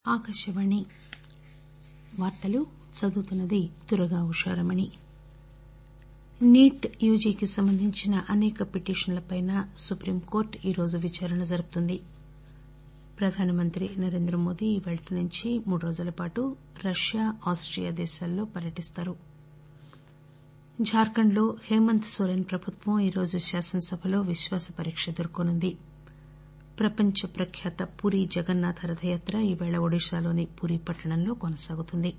ఆకాశవాణి వార్తలు చదువుతున్నది దుర్గా ఉషారమణి. నీట్ యూజీకి సంబంధించిన అనేక పిటిషన్లపై సుప్రీంకోర్టు ఈరోజు విచారణ జరుపుతుంది. ప్రధానమంత్రి నరేంద్ర మోదీ ఇవాళ్టి నుంచి 3 రోజుల పాటు రష్యా, ఆస్టియా దేశాల్లో పర్యటిస్తారు. జార్ఖండ్ లో హేమంత్ సోరెన్ ప్రభుత్వం ఈరోజు శాసనసభలో విశ్వాస పరీక్ష ఎదుర్కోనుంది. ప్రపంచ ప్రఖ్యాత పూరీ జగన్నాథ రథయాత్ర ఈవేళ ఒడిశాలోని పూరీ పట్టణంలో కొనసాగుతుంది.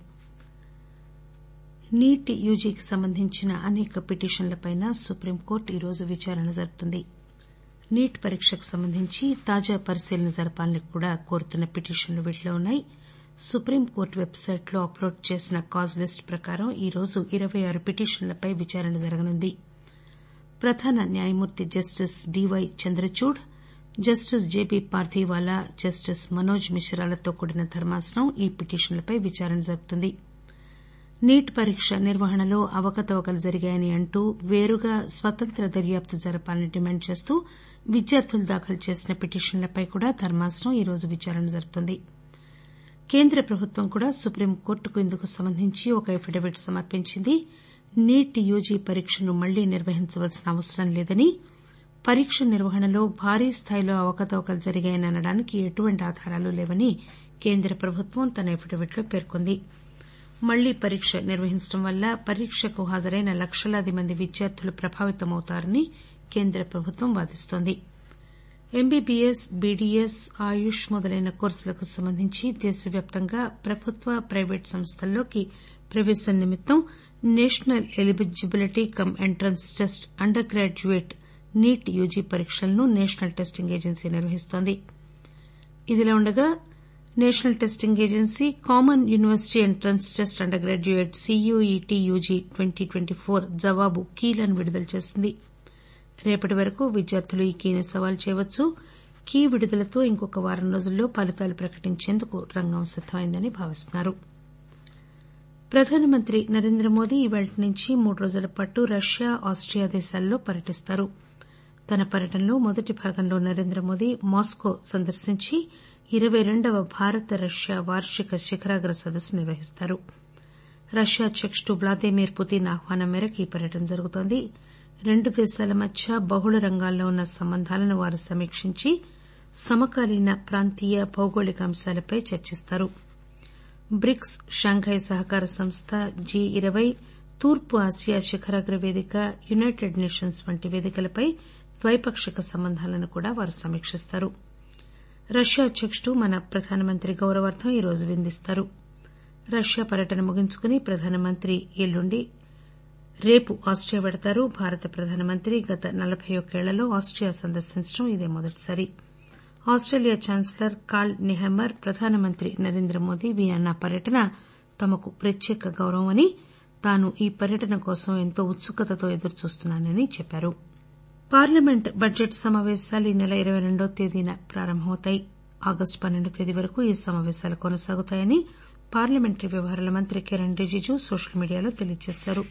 నీట్ యూజీకి సంబంధించిన అనేక పిటిషన్లపై సుప్రీంకోర్టు ఈరోజు విచారణ జరుపుతుంది. నీట్ పరీక్షకు సంబంధించి తాజా పరిశీలన జరపాలని కూడా కోరుతున్న పిటిషన్లు వీటిలో ఉన్నాయి. సుప్రీంకోర్టు వెబ్సైట్లో అప్లోడ్ చేసిన కాజ్ లిస్ట్ ప్రకారం ఈరోజు 26 పిటిషన్లపై విచారణ జరగనుంది. ప్రధాన న్యాయమూర్తి justice DY Chandrachud, justice JB Pardiwala, justice Manoj మిశ్రాలతో కూడిన ధర్మాసనం ఈ పిటిషన్లపై విచారణ జరుపుతుంది. నీట్ పరీక్ష నిర్వహణలో అవకతవకలు జరిగాయని అంటూ వేరుగా స్వతంత్ర దర్యాప్తు జరపాలని డిమాండ్ చేస్తూ విద్యార్థులు దాఖలు చేసిన పిటిషన్లపై కూడా ధర్మాసనం ఈరోజు విచారణ జరుపుతుంది. కేంద్ర ప్రభుత్వం కూడా సుప్రీంకోర్టుకు ఇందుకు సంబంధించి ఒక అఫిడవిట్ సమర్పించింది. నీట్ యూజీ పరీక్షను మళ్లీ నిర్వహించవలసిన అవసరం లేదని, పరీక్ష నిర్వహణలో భారీ స్థాయిలో అవకతవకలు జరిగాయని అనడానికి ఎటువంటి ఆధారాలు లేవని కేంద్ర ప్రభుత్వం తన అఫిడవిట్లో పేర్కొంది. మళ్లీ పరీక్ష నిర్వహించడం వల్ల పరీక్షకు హాజరైన లక్షలాది మంది విద్యార్థులు ప్రభావితమవుతారని కేంద్ర ప్రభుత్వం వాదిస్తోంది. ఎంబీబీఎస్, బీడీఎస్, ఆయుష్ మొదలైన కోర్సులకు సంబంధించి దేశవ్యాప్తంగా ప్రభుత్వ, ప్రైవేటు సంస్థల్లోకి ప్రవేశం నిమిత్తం national eligibility cum entrance test undergraduate NEET UG పరీక్షలను నేషనల్ టెస్టింగ్ ఏజెన్సీ నిర్వహిస్తోంది. ఇదిలా ఉండగా national testing agency common university entrance test undergraduate CUET UG 2024 జవాబు కీలను విడుదల చేసింది. రేపటి వరకు విద్యార్థులు ఈ కీని సవాల్ చేయవచ్చు. కీ విడుదలతో ఇంకొక వారం రోజుల్లో ఫలితాలు ప్రకటించేందుకు రంగం సిద్దమైందని భావిస్తున్నారు. ప్రధానమంత్రి నరేంద్ర మోదీ ఇవాళ్టి నుంచి 3 రోజుల పాటు రష్యా, ఆస్టియా దేశాల్లో పర్యటిస్తారు. తన పర్యటనలో మొదటి భాగంలో నరేంద్ర మోదీ మాస్కో సందర్శించి 22వ భారత రష్యా వార్షిక శిఖరాగ్ర సదస్సు నిర్వహిస్తారు. రష్యా అధ్యకుడు వ్లాదిమిర్ పుతిన్ ఆహ్వానం మేరకు ఈ పర్యటన జరుగుతోంది. 2 దేశాల మధ్య బహుళ రంగాల్లో ఉన్న సంబంధాలను వారు సమీక్షించి సమకాలీన ప్రాంతీయ, భౌగోళిక అంశాలపై చర్చిస్తారు. బ్రిక్స్, షాంఘై సహకార సంస్థ, G20, తూర్పు ఆసియా శిఖరాగ్ర వేదిక, యునైటెడ్ నేషన్స్ వంటి వేదికలపై ద్వైపాక్షిక సంబంధాలను కూడా వారు సమీక్షిస్తారు. రష్యా అధ్యకుడు మన ప్రధానమంత్రి గౌరవార్థం ఈరోజు విందిస్తారు. రష్యా పర్యటన ముగించుకుని ప్రధానమంత్రి రేపు ఆస్టియా పెడతారు. భారత ప్రధానమంత్రి గత 41 ఏళ్లలో ఆస్టియా సందర్శించడం ఇదే మొదటిసారి. ఆస్టేలియా ఛాన్సలర్ కార్ల్ నిహామర్ ప్రధానమంత్రి నరేంద్ర మోదీ వియన్నా పర్యటన తమకు ప్రత్యేక గౌరవమని, తాను ఈ పర్యటన కోసం ఎంతో ఉత్సుకతతో ఎదురుచూస్తున్నానని చెప్పారు. పార్లమెంట్ బడ్జెట్ సమావేశాలు ఈ నెల 22వ తేదీన ప్రారంభమవుతాయి. ఆగస్టు 12వ తేదీ వరకు ఈ సమావేశాలు కొనసాగుతాయని పార్లమెంటరీ వ్యవహారాల మంత్రి కిరణ్ రిజిజు సోషల్ మీడియాలో తెలియజేశారు.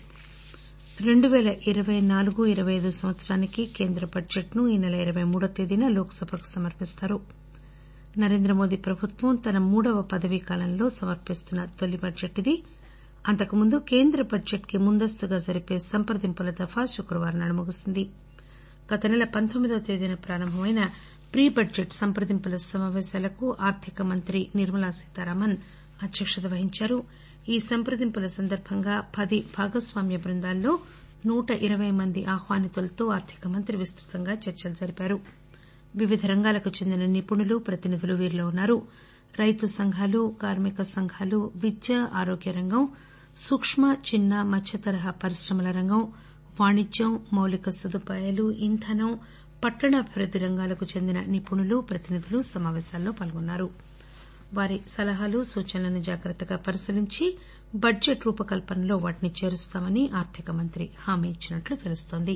2024-25 సంవత్సరానికి కేంద్ర బడ్జెట్ను ఈ నెల 23వ తేదీన లోక్సభకు సమర్పిస్తారు. నరేంద్ర మోదీ ప్రభుత్వం తన 3వ పదవీకాలంలో సమర్పిస్తున్న తొలి బడ్జెట్ ఇది. అంతకుముందు కేంద్ర బడ్జెట్కి ముందస్తుగా జరిపే సంప్రదింపుల దఫా శుక్రవారం నాడు ముగిసింది. గత నెల 19వ తేదీన ప్రారంభమైన ప్రీ బడ్జెట్ సంప్రదింపుల సమావేశాలకు ఆర్థిక మంత్రి నిర్మలా సీతారామన్ అధ్యక్షత వహించారు. ఈ సంప్రదింపుల సందర్భంగా 10 భాగస్వామ్య బృందాల్లో 120 మంది ఆహ్వానితులతో ఆర్థిక మంత్రి విస్తృతంగా చర్చలు జరిపారు. వివిధ రంగాలకు చెందిన నిపుణులు, ప్రతినిధులు వీరిలో ఉన్నారు. రైతు సంఘాలు, కార్మిక సంఘాలు, విద్య, ఆరోగ్య రంగం, సూక్ష్మ, చిన్న, మధ్యతరహా పరిశ్రమల రంగం, వాణిజ్యం, మౌలిక సదుపాయాలు, ఇంధనం, పట్టణాభివృద్ది రంగాలకు చెందిన నిపుణులు, ప్రతినిధులు సమావేశాల్లో పాల్గొన్నారు. వారి సలహాలు, సూచనలను జాగ్రత్తగా పరిశీలించి బడ్జెట్ రూపకల్పనలో వాటిని చేరుస్తామని ఆర్థిక మంత్రి హామీ ఇచ్చినట్లు తెలుస్తోంది.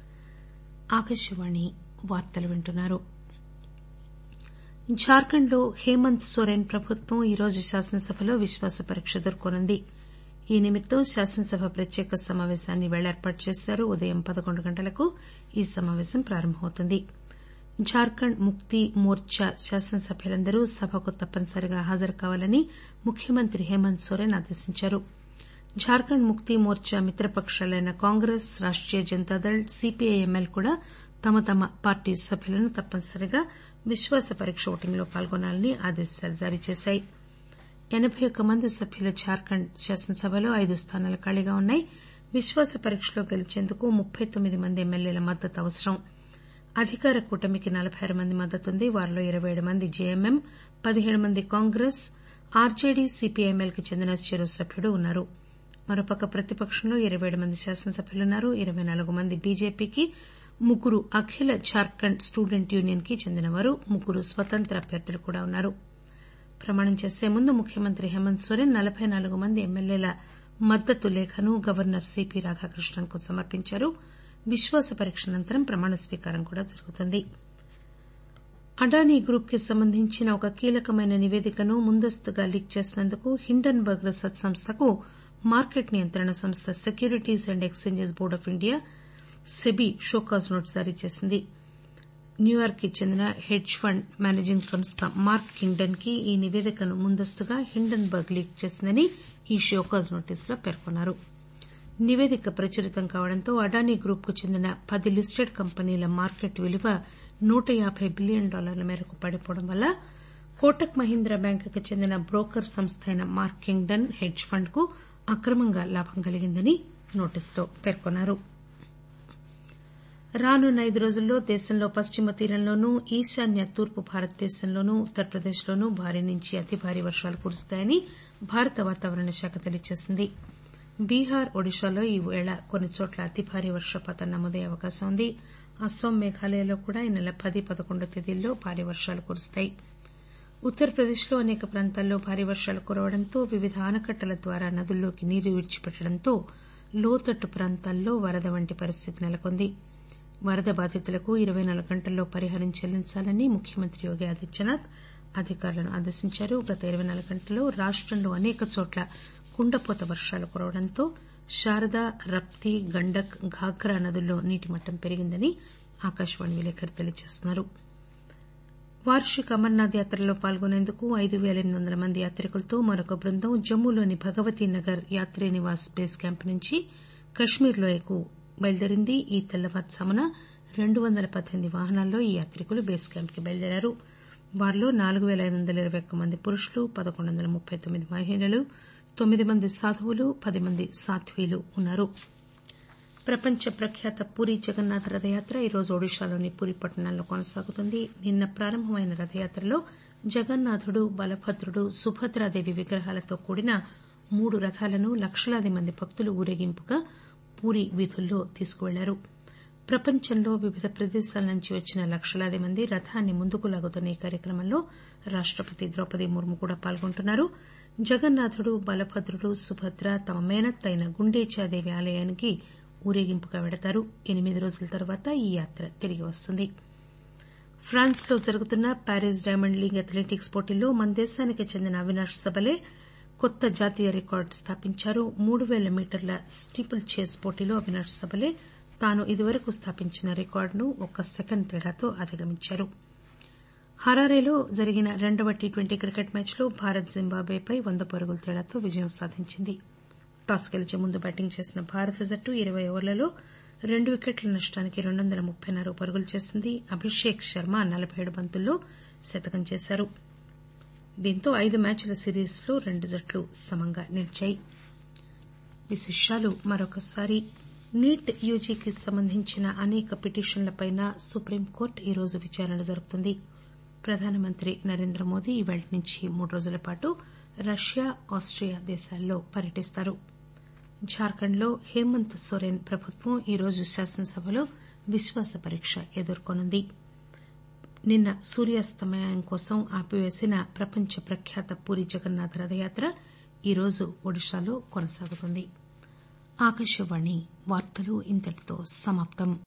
జార్ఖండ్ లో హేమంత్ సోరెన్ ప్రభుత్వం ఈరోజు శాసనసభలో విశ్వాస పరీక్ష ఎదుర్కోనుంది. ఈ నిమిత్తం శాసనసభ ప్రత్యేక సమావేశాన్ని ఈవేళ ఏర్పాటు చేశారు. ఉదయం 11 గంటలకు ఈ సమావేశం ప్రారంభమవుతుంది. జార్ఖండ్ ముక్తి మోర్చా శాసనసభ్యులందరూ సభకు తప్పనిసరిగా హాజరు కావాలని ముఖ్యమంత్రి హేమంత్ సోరెన్ ఆదేశించారు. జార్ఖండ్ ముక్తి మోర్చా మిత్రపకాలైన కాంగ్రెస్, రాష్టీయ జనతాదళ్, సీపీఐఎంఎల్ కూడా తమ తమ పార్టీ సభ్యులను తప్పనిసరిగా విశ్వాస పరీక్ష ఓటింగ్లో పాల్గొనాలని ఆదేశాలు జారీ చేశాయి. 81 మంది సభ్యుల జార్ఖండ్ శాసనసభలో 5 స్థానాలు ఖాళీగా ఉన్నాయి. విశ్వాస పరీక్షలో గెలిచేందుకు 39 మంది ఎమ్మెల్యేల మద్దతు అవసరం. అధికార కూటమికి 46 మంది మద్దతుంది. వారిలో 27 మంది జేఎంఎం, 17 మంది కాంగ్రెస్, ఆర్జేడీ, సీపీఐఎంఎల్ కి చెందిన చెరో సభ్యుడు ఉన్నారు. మరోపక్క ప్రతిపక్షంలో 27 మంది శాసనసభ్యులున్నారు. 24 మంది బీజేపీకి, 3 అఖిల జార్ఖండ్ స్టూడెంట్ యూనియన్ కి చెందినవారు, 3 స్వతంత్ర అభ్యర్థులు కూడా ఉన్నారు. ప్రమాణం చేసే ముందు ముఖ్యమంత్రి హేమంత్ సోరెన్ 44 మంది ఎమ్మెల్యేల మద్దతు లేఖను గవర్నర్ సీపీ రాధాకృష్ణన్ కు సమర్పించారు. విశ్వాస పరీక్ష అనంతరం ప్రమాణ స్వీకారం కూడా జరుగుతుంది. అదానీ గ్రూప్ కి సంబంధించిన ఒక కీలకమైన నివేదికను ముందస్తుగా లీక్ చేసినందుకు హిండన్బర్గ్ రీసెర్చ్ సంస్థకు మార్కెట్ నియంత్రణ సంస్థ securities and exchanges board of India SEBI show cause notice జారీ చేసింది. న్యూయార్క్ కి చెందిన హెడ్జ్ ఫండ్ మేనేజింగ్ సంస్థ మార్క్ కింగ్డన్ కి ఈ నివేదికను ముందస్తుగా హిండన్బర్గ్ లీక్ చేసిందని ఈ షోకాజ్ నోటీసులో పేర్కొన్నారు. నివేదిక ప్రచురితం కావడంతో అదానీ గ్రూప్ కు చెందిన 10 లిస్టెడ్ కంపెనీల మార్కెట్ విలువ $150 బిలియన్ మేరకు పడిపోవడం వల్ల కోటక్ మహీంద్రా బ్యాంకుకు చెందిన బ్రోకర్ సంస్థ అయిన మార్క్ కింగ్డన్ హెడ్జ్ ఫండ్ కు అక్రమంగా లాభం కలిగిందని నోటీసులో పేర్కొన్నారు. రానున్న 5 రోజుల్లో దేశంలో పశ్చిమ తీరంలోనూ, ఈశాన్య తూర్పు భారతదేశంలోనూ, ఉత్తరప్రదేశ్లోనూ భారీ నుంచి అతి భారీ వర్షాలు కురుస్తాయని భారత వాతావరణ శాఖ తెలియజేసింది. బీహార్, ఒడిశాలో ఈవేళ కొన్ని చోట్ల అతి భారీ వర్షపాతం నమోదయ్యే అవకాశం ఉంది. అస్సాం, మేఘాలయలో కూడా ఈ నెల 10, 11 తేదీల్లో భారీ వర్షాలు కురుస్తాయి. ఉత్తరప్రదేశ్లో అనేక ప్రాంతాల్లో భారీ వర్షాలు కురవడంతో వివిధ ఆనకట్టల ద్వారా నదుల్లోకి నీరు విడిచిపెట్టడంతో లోతట్టు ప్రాంతాల్లో వరద వంటి పరిస్థితి నెలకొంది. వరద బాధితులకు 24 గంటల్లో పరిహారం చెల్లించాలని ముఖ్యమంత్రి యోగి ఆదిత్యనాథ్ అధికారులను ఆదేశించారు. గత 24 గంటల్లో రాష్టంలో అనేక చోట్ల కుండపోత వర్షాలు కురవడంతో శారద, రప్తి, గండక్, ఘాఘ్రా నదుల్లో నీటిమట్టం పెరిగిందని ఆకాశవాణి విలేకరి తెలియజేస్తున్నారు. వార్షిక అమర్నాథ్ యాత్రలో పాల్గొనేందుకు 5,800 మంది యాత్రికులతో మరొక బృందం జమ్మూలోని భగవతీ నగర్ యాత్రీ నివాస్ బేస్ క్యాంప్ నుంచి కశ్మీర్ లోయకు బయలుదేరింది. ఈ తెల్లవారుజామున 218 వాహనాల్లో ఈ యాత్రికులు బేస్ క్యాంప్ కి బయలుదేరారు. వారిలో 4,521 మంది పురుషులు, 1,139 మహిళలు, 9 మంది సాధువులు, 10 మంది సాధ్వీలు ఉన్నారు. ప్రపంచ ప్రఖ్యాత పూరీ జగన్నాథ రథయాత్ర ఈరోజు ఒడిశాలోని పూరీ పట్టణంలో కొనసాగుతుంది. నిన్న ప్రారంభమైన రథయాత్రలో జగన్నాథుడు, బలభద్రుడు, సుభద్రాదేవి విగ్రహాలతో కూడిన 3 రథాలను లక్షలాది మంది భక్తులు ఊరేగింపుగా పూరీ వీధుల్లో తీసుకువెళ్లారు. ప్రపంచంలో వివిధ ప్రదేశాల నుంచి వచ్చిన లక్షలాది మంది రథాన్ని ముందుకు లాగుతున్న ఈ కార్యక్రమంలో రాష్టపతి ద్రౌపది ముర్ము కూడా పాల్గొంటున్నారు. జగన్నాథుడు, బలభద్రుడు, సుభద్ర తమ మేనత్తైన గుండేచాదేవి ఆలయానికి ఊరేగింపుగా వెడతారు. 8 రోజుల తర్వాత ఈ యాత్ర తిరిగి వస్తుంది. ఫ్రాన్స్ లో జరుగుతున్న ప్యారిస్ డైమండ్ లీగ్ అథ్లెటిక్స్ పోటీల్లో మన దేశానికి చెందిన అవినాష్ సబలే కొత్త జాతీయ రికార్డు స్థాపించారు. 3,000 మీటర్ల స్టీపుల్ చేజ్ పోటీలో అవినాష్ సబలే తాను ఇదివరకు స్థాపించిన రికార్డును 1 సెకండ్ తేడాతో అధిగమించారు. హరారేలో జరిగిన 2వ టీ20 క్రికెట్ మ్యాచ్లో భారత్ జింబాబ్వేపై 100 పరుగుల తేడాతో విజయం సాధించింది. టాస్ గెలిచి ముందు బ్యాటింగ్ చేసిన భారత జట్టు 20 ఓవర్లలో 2 వికెట్ల నష్టానికి 234 పరుగులు చేసింది. అభిషేక్ శర్మ 47 బంతుల్లో శతకం చేశారు. దీంతో 5 మ్యాచ్ల సిరీస్లో 2 జట్లు సమంగా నిలిచాయి. విశేషాలు మరొకసారి. నీట్ యూజీకి సంబంధించిన అనేక పిటిషన్లపై సుప్రీంకోర్టు ఈరోజు విచారణ జరుపుతుంది. ప్రధానమంత్రి నరేంద్ర మోదీ ఇవాళ్టి నుంచి 3 రోజుల పాటు రష్యా, ఆస్టియా దేశాల్లో పర్యటిస్తారు. జార్ఖండ్ లో హేమంత్ సోరెన్ ప్రభుత్వం ఈరోజు శాసనసభలో విశ్వాస పరీక్ష ఎదుర్కొనుంది. నిన్న సూర్యాస్తమయం కోసం ఆపివేసిన ప్రపంచ ప్రఖ్యాత పూరీ జగన్నాథ రథయాత్ర ఈరోజు ఒడిశాలో కొనసాగుతుంది. ఆకాశవాణి వార్తలు ఇంతటితో సమాప్తం.